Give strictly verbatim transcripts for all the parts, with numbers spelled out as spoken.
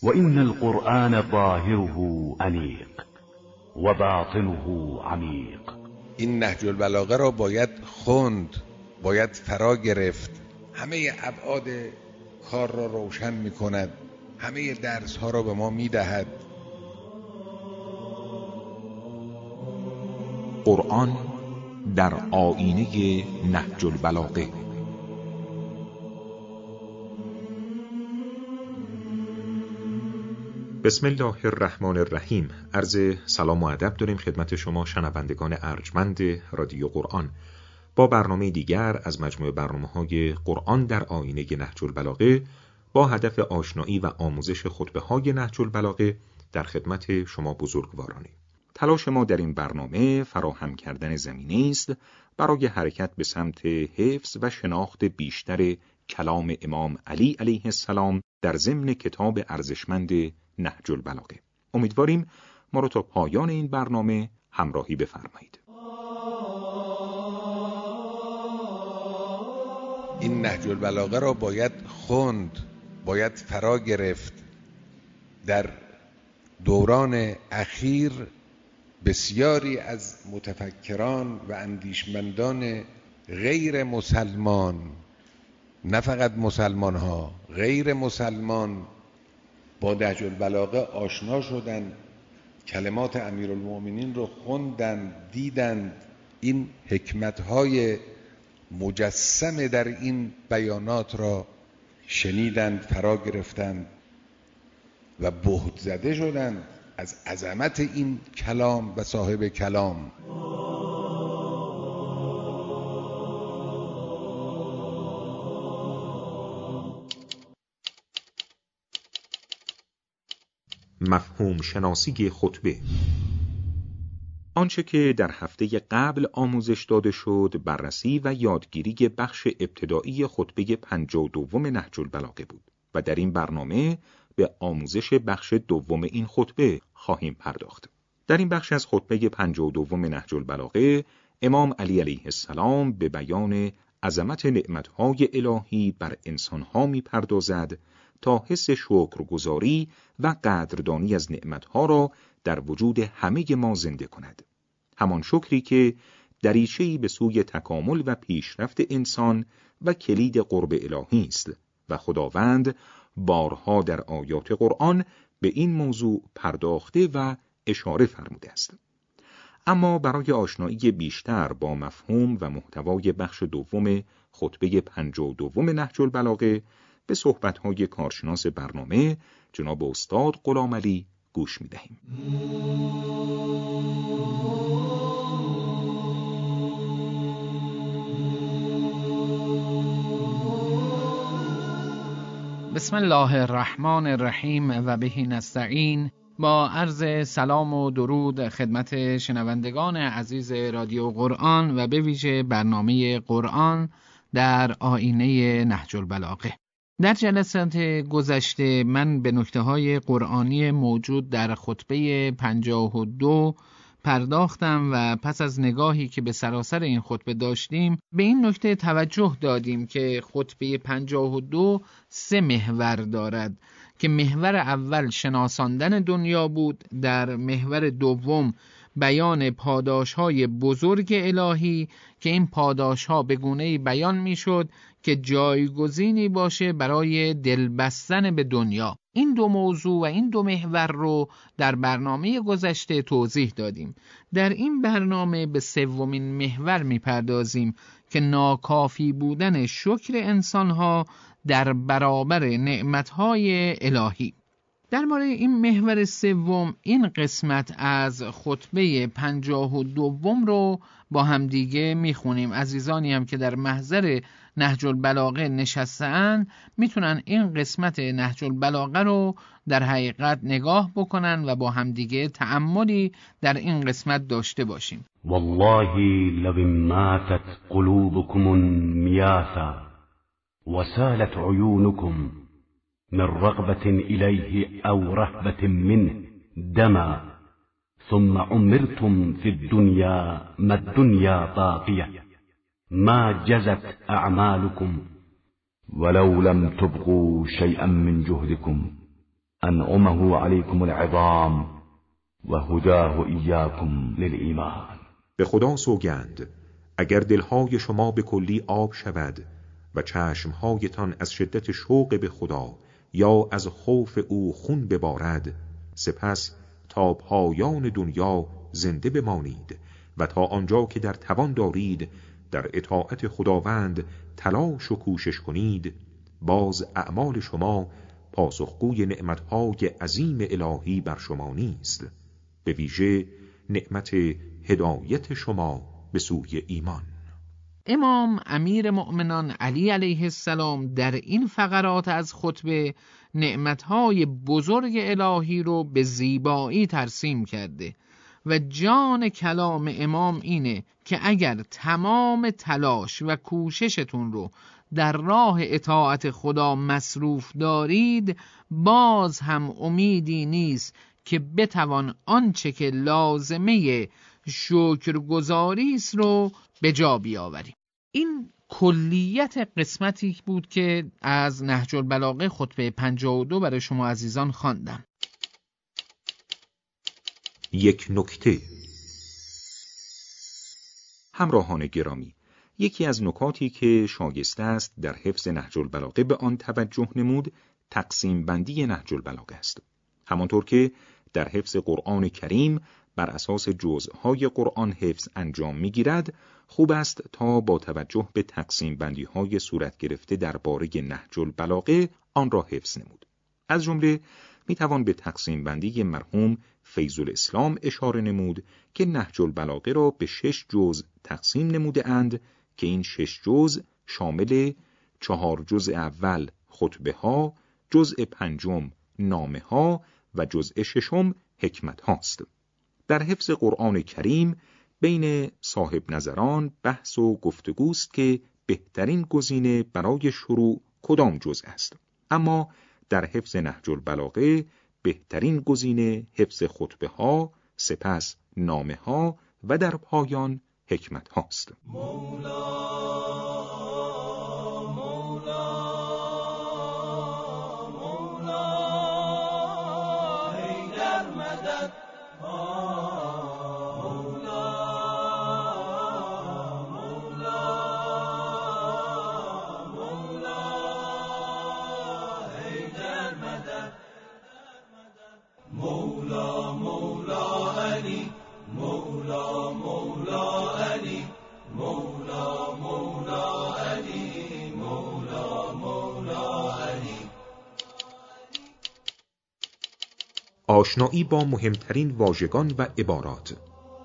وإن القرآن ظاهره أنيق و باطنه عمیق. این نهج البلاغه را باید خوند، باید فرا گرفت. همه ابعاد کار را روشن می کند، همه درس ها را به ما می دهد. قرآن در آیینه نهج البلاغه. بسم الله الرحمن الرحیم. عرض سلام و ادب داریم خدمت شما شنوندگان ارجمند رادیو قرآن با برنامه دیگر از مجموعه برنامه‌های قرآن در آیینه نهج البلاغه با هدف آشنایی و آموزش خطبه‌های نهج البلاغه در خدمت شما بزرگوارانه. تلاش ما در این برنامه فراهم کردن زمینه است برای حرکت به سمت حفظ و شناخت بیشتر کلام امام علی علیه السلام در ضمن کتاب ارزشمند نهج البلاغه. امیدواریم ما رو تا پایان این برنامه همراهی بفرمایید. این نهج البلاغه را باید خوند، باید فرا گرفت. در دوران اخیر بسیاری از متفکران و اندیشمندان غیر مسلمان، نه فقط مسلمان ها، غیر مسلمان با نهج البلاغه آشنا شدند، کلمات امیرالمؤمنین رو خوندند، دیدند، این حکمت‌های مجسم در این بیانات را شنیدند، فرا گرفتند و بهت زده شدند از عظمت این کلام و صاحب کلام. مفهوم شناسی خطبه. آنچه که در هفته قبل آموزش داده شد بررسی و یادگیری بخش ابتدایی خطبه پنجاه و دوم نهج البلاغه بود و در این برنامه به آموزش بخش دوم این خطبه خواهیم پرداخت. در این بخش از خطبه پنجاه و دوم نهج البلاغه امام علی علیه السلام به بیان عظمت نعمت‌های الهی بر انسان‌ها می‌پردازد تا حس شکرگزاری و قدردانی از نعمتها را در وجود همه ما زنده کند. همان شکری که دریچه‌ای به سوی تکامل و پیشرفت انسان و کلید قرب الهی است و خداوند بارها در آیات قرآن به این موضوع پرداخته و اشاره فرموده است. اما برای آشنایی بیشتر با مفهوم و محتوای بخش دوم خطبه پنجاه و دوم نهج البلاغه به صحبت‌های کارشناس برنامه جناب استاد غلامعلی گوش می‌دهیم. بسم الله الرحمن الرحیم و به نستعین. با عرض سلام و درود خدمت شنوندگان عزیز رادیو قرآن و به ویژه برنامه قرآن در آیینه نهج البلاغه. در جلسات گذشته من به نکته‌های قرآنی موجود در خطبه پنجاه و دو پرداختم و پس از نگاهی که به سراسر این خطبه داشتیم به این نکته توجه دادیم که خطبه پنجاه و دو سه محور دارد که محور اول شناساندن دنیا بود، در محور دوم بیان پاداش‌های بزرگ الهی که این پاداش‌ها به گونه‌ای بیان می‌شد که جایگزینی باشه برای دلبستن به دنیا. این دو موضوع و این دو محور رو در برنامه گذشته توضیح دادیم. در این برنامه به سومین محور می‌پردازیم که ناکافی بودن شکر انسان‌ها در برابر نعمت‌های الهی. در مورد این محور سوم این قسمت از خطبه پنجاه و دوم رو با هم دیگه میخونیم. عزیزانی هم که در محضر نهج البلاغه نشسته‌اند میتونن این قسمت نهج البلاغه رو در حقیقت نگاه بکنن و با هم دیگه تأملی در این قسمت داشته باشیم. والله لو ماتت قلوبكم میاثا وسالت عيونكم من رغبة إليه أو رهبة منه دما ثم عمرتم في الدنيا ما الدنيا طاغية ما جزت أعمالكم ولو لم تبقوا شيئا من جهدكم انعمه علیکم العظام و هداه ایاکم للایمان. به خدا سوگند اگر دلهای شما به کلی آب شود و چشمهایتان از شدت شوق به خدا یا از خوف او خون ببارد، سپس تا پایان دنیا زنده بمانید و تا آنجا که در توان دارید در اطاعت خداوند تلاش و کوشش کنید، باز اعمال شما پاسخگوی نعمتهای عظیم الهی بر شما نیست، به ویژه نعمت هدایت شما به سوی ایمان. امام امیر مؤمنان علی علیه السلام در این فقرات از خطبه نعمتهای بزرگ الهی رو به زیبایی ترسیم کرده و جان کلام امام اینه که اگر تمام تلاش و کوششتون رو در راه اطاعت خدا مصروف دارید، باز هم امیدی نیست که بتوان آنچه که لازمه شکرگزاری است رو به جا بیاوریم. این کلیت قسمتی بود که از نهج البلاغه خطبه پنجاه و دو برای شما عزیزان خواندم. یک نکته. همراهان گرامی، یکی از نکاتی که شایسته است در حفظ نهج البلاغه به آن توجه نمود، تقسیم بندی نهج البلاغه است. همانطور که در حفظ قرآن کریم بر اساس جزءهای قرآن حفظ انجام می‌گیرد، خوب است تا با توجه به تقسیم بندی‌های صورت گرفته درباره نهج البلاغه آن را حفظ نمود. از جمله می‌توان به تقسیم بندی مرحوم فیض الاسلام اشاره نمود که نهج البلاغه را به شش جزء تقسیم نموده اند که این شش جزء شامل چهار جزء اول خطبه ها، جزء پنجم نامه ها و جزء ششم حکمت هاست. در حفظ قرآن کریم بین صاحب نظران بحث و گفتگوست که بهترین گزینه برای شروع کدام جزء است، اما در حفظ نهج البلاغه بهترین گزینه حفظ خطبه ها، سپس نامه ها و در پایان حکمت هاست. مولا آشنایی با مهمترین واژگان و عبارات.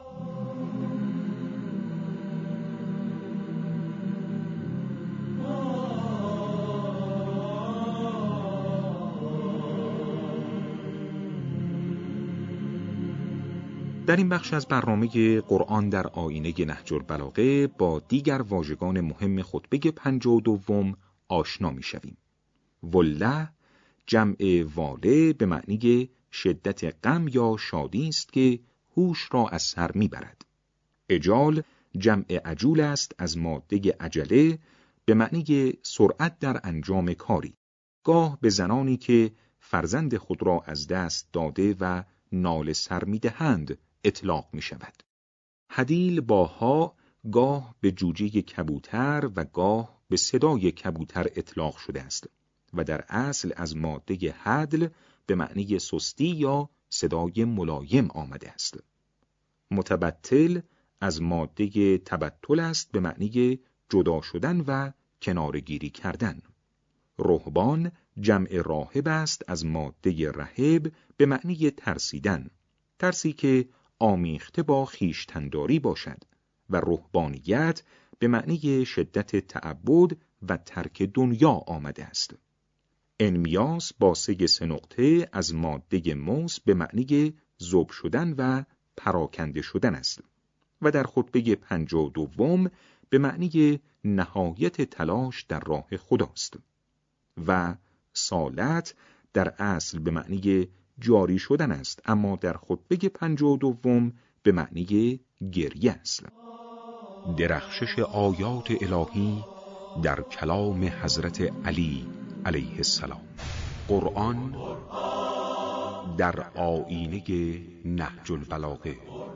در این بخش از برنامه قرآن در آینه نهج البلاغه با دیگر واژگان مهم خطبه پنجاه و دوم آشنا می شویم. وله جمع واله به معنی شدت غم یا شادی است که هوش را از سر میبرد. اجال جمع عجول است از ماده عجله به معنی سرعت در انجام کاری، گاه به زنانی که فرزند خود را از دست داده و ناله سر میدهند اطلاق می شود. حدیل با ها گاه به جوجه کبوتر و گاه به صدای کبوتر اطلاق شده است و در اصل از ماده حدل به معنی سستی یا صدای ملایم آمده است. متبتل از ماده تبتل است به معنی جدا شدن و کنارگیری کردن. رهبان جمع راهب است از ماده رهب به معنی ترسیدن، ترسی که آمیخته با خویشتن‌داری باشد، و رهبانیت به معنی شدت تعبد و ترک دنیا آمده است. انمیاس با سه سه نقطه از ماده موس به معنی ذوب شدن و پراکنده شدن است و در خطبه پنجاه و دوم به معنی نهایت تلاش در راه خداست و سالت در اصل به معنی جاری شدن است، اما در خطبه پنجاه و دوم به معنی گریه است. درخشش آیات الهی در کلام حضرت علی علیه السلام. قرآن در آیینه نهج البلاغه.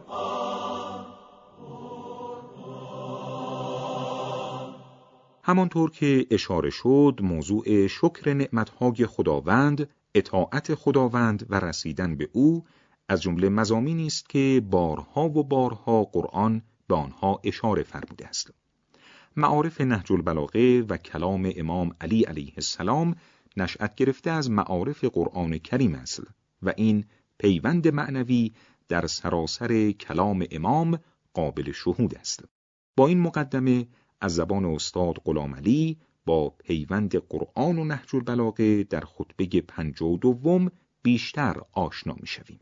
همانطور که اشاره شد، موضوع شکر نعمتهای خداوند، اطاعت خداوند و رسیدن به او از جمله مضامینی است که بارها و بارها قرآن به آنها اشاره فرموده است. معارف نهج البلاغه و کلام امام علی علیه السلام نشأت گرفته از معارف قرآن کریم است و این پیوند معنوی در سراسر کلام امام قابل شهود است. با این مقدمه از زبان استاد غلامعلی با پیوند قرآن و نهج البلاغه در خطبه پنجاه و دوم بیشتر آشنا می‌شویم.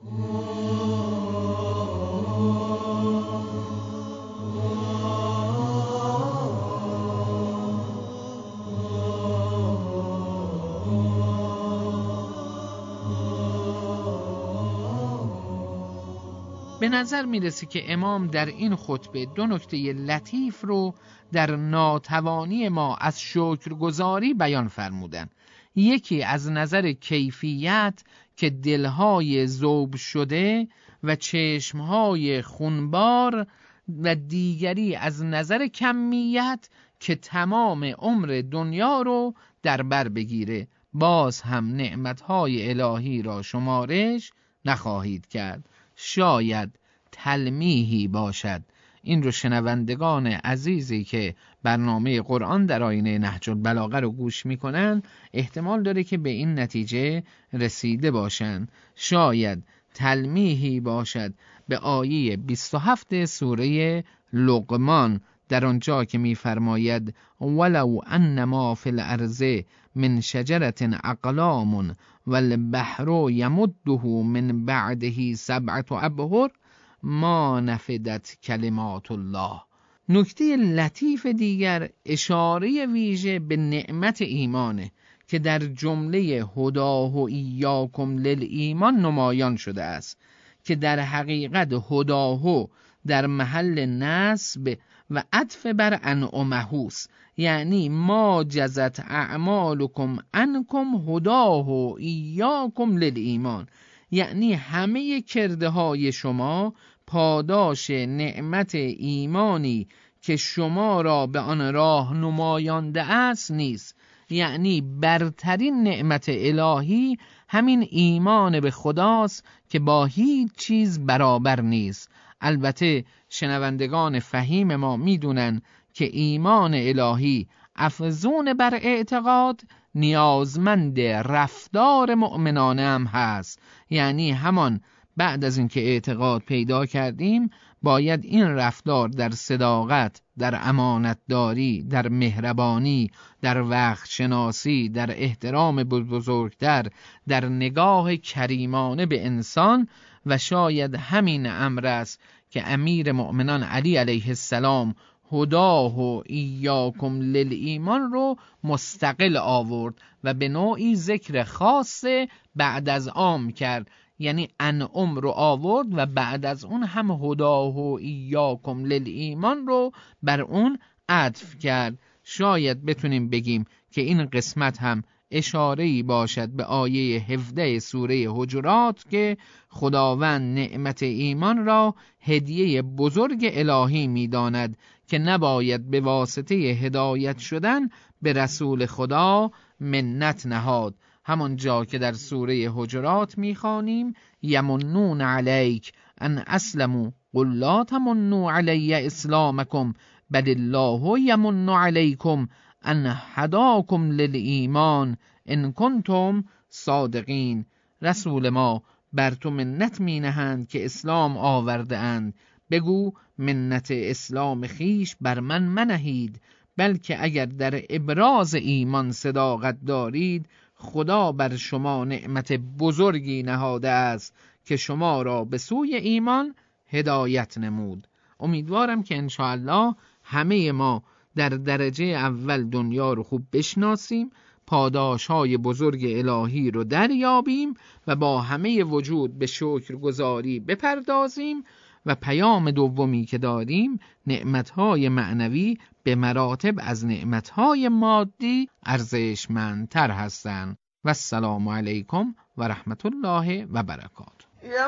به نظر میرسه که امام در این خطبه دو نکته لطیف رو در ناتوانی ما از شکرگزاری بیان فرمودن. یکی از نظر کیفیت که دلهای ذوب شده و چشمهای خونبار، و دیگری از نظر کمیت که تمام عمر دنیا رو در بر بگیره، باز هم نعمتهای الهی را شمارش نخواهید کرد. شاید تلمیحی باشد. این رو شنوندگان عزیزی که برنامه قرآن در آیینه نهج البلاغه رو گوش میکنن احتمال داره که به این نتیجه رسیده باشند. شاید تلمیحی باشد به آیه بیست و هفت سوره لقمان، در آنجا که می‌فرماید ولو ان ما فی الارض من شجرة اقلام والبحر یمده من بعده سبعة ابحر ما نفدت کلمات الله. نکته لطیف دیگر اشاره ویژه به نعمت ایمانه که در جمله هداه ایاکم للایمان نمایان شده است، که در حقیقت هداه در محل نصب و عطف بر انعمهوس، یعنی ما جزت اعمالکم انکم هداه ایاکم للایمان، یعنی همه کرده های شما پاداش نعمت ایمانی که شما را به آن راه نمایانده است نیست. یعنی برترین نعمت الهی همین ایمان به خداست که با هیچ چیز برابر نیست. البته شنوندگان فهیم ما میدونن که ایمان الهی افزون بر اعتقاد نیازمند رفتار مؤمنانه هم هست. یعنی همان بعد از اینکه اعتقاد پیدا کردیم باید این رفتار در صداقت، در امانتداری، در مهربانی، در وقت شناسی، در احترام بزرگتر، در نگاه کریمانه به انسان، و شاید همین امر است که امیر مؤمنان علی علیه السلام هداه و ایاکم للایمان رو مستقل آورد و به نوعی ذکر خاص بعد از عام کرد. یعنی انعم رو آورد و بعد از اون هم هداه و ایاکم للایمان رو بر اون عطف کرد. شاید بتونیم بگیم که این قسمت هم اشاره‌ای باشد به آیه هفده سوره حجرات که خداوند نعمت ایمان را هدیه بزرگ الهی می‌داند که نباید به واسطه هدایت شدن به رسول خدا منت نهاد. همون جا که در سوره حجرات می‌خوانیم یمنون علیک ان اسلموا قل لا تمنوا علی اسلامکم بل الله یمن علیکم ان هداکم للایمان ان کنتم صادقین. رسول ما بر تو منت می نهند که اسلام آورده اند، بگو منت اسلام خیش بر من منهید، بلکه اگر در ابراز ایمان صداقت دارید خدا بر شما نعمت بزرگی نهاده است که شما را به سوی ایمان هدایت نمود. امیدوارم که انشاءالله همه ما در درجه اول دنیا رو خوب بشناسیم، پاداش‌های بزرگ الهی رو دریابیم و با همه وجود به شکرگزاری بپردازیم، و پیام دومی که داریم نعمت‌های معنوی به مراتب از نعمت‌های مادی ارزشمندتر هستند. و السلام علیکم و رحمت الله و برکاته.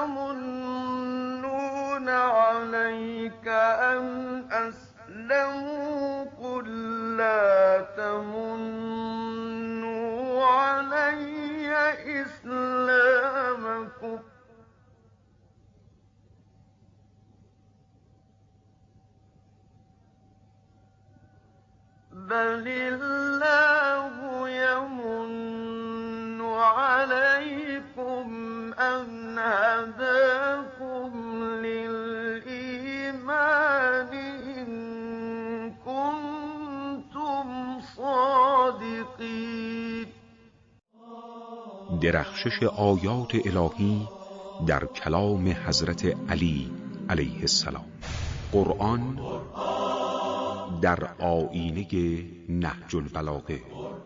یمنون علیک ان اسلموا قل لا تمنوا علی اسلامکم بل الله يمن عليكم أن هداكم للإيمان إن كنتم صادقين. درخشش آیات الهی در کلام حضرت علی علیه السلام. قرآن در آیینه نهج البلاغه.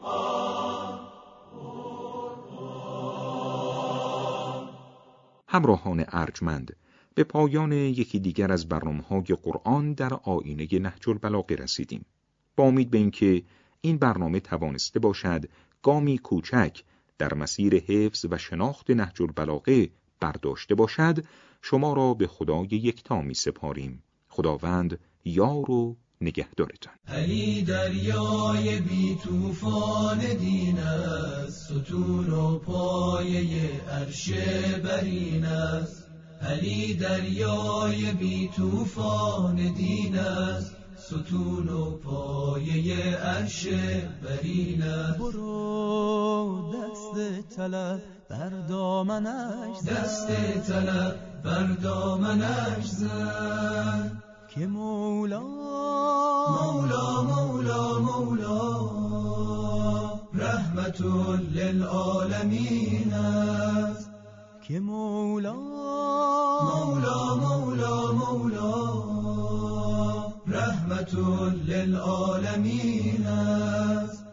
همراهان ارجمند، به پایان یکی دیگر از برنامه‌های قرآن در آیینه نهج البلاغه رسیدیم. با امید به اینکه این برنامه توانسته باشد گامی کوچک در مسیر حفظ و شناخت نهج البلاغه برداشته باشد، شما را به خدای یکتا می سپاریم. خداوند یار و نگهدارتان. علی دریای بی طوفان دین است، ستون و پایه عرش برین است. علی دریای بی طوفان دین است، ستون و پایه عرش برین است. برو دست طلب بر دامنش زن، دست طلب بر دامنش زن، که مولا مولا مولا مولا رحمت للعالمین است. که مولا مولا مولا مولا رحمت للعالمین است.